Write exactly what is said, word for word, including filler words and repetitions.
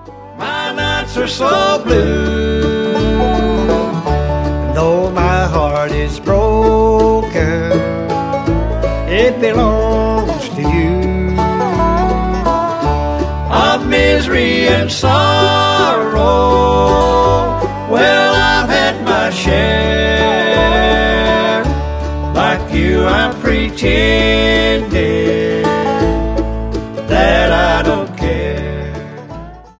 My nights are so blue. Though my heart is broken, it belongs to you. Of misery and sorrow, well, I've had my share. Like you, I'm pretend